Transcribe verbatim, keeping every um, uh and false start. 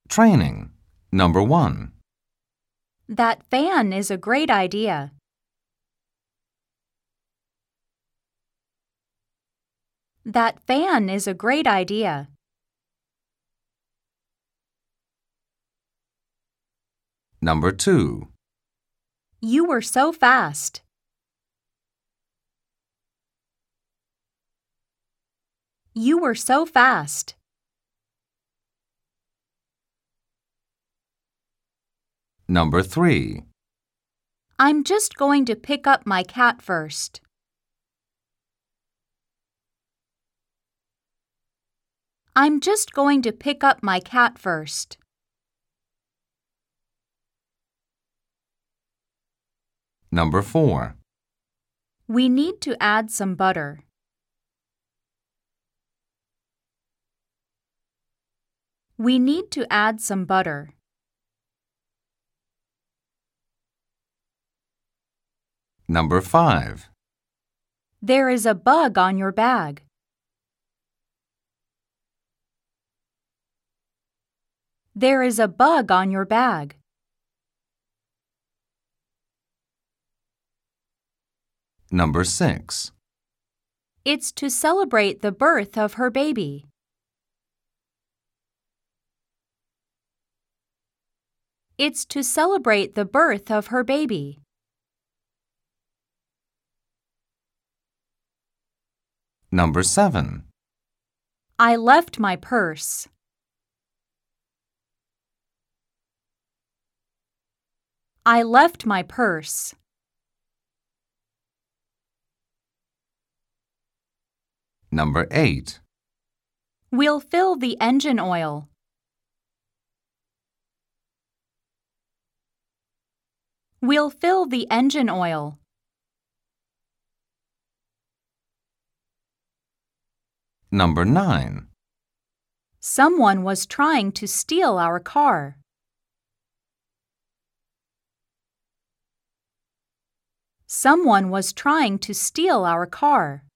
Training. Number one. That fan is a great idea. That fan is a great idea. Number two. You were so fast. You were so fast. Number three. I'm just going to pick up my cat first. I'm just going to pick up my cat first. Number four. We need to add some butter. We need to add some butter. Number five. There is a bug on your bag. There is a bug on your bag. Number six. It's to celebrate the birth of her baby. It's to celebrate the birth of her baby. Number seven. I left my purse. I left my purse. Number eight. We'll fill the engine oil. We'll fill the engine oil. Number nine. Someone was trying to steal our car. Someone was trying to steal our car.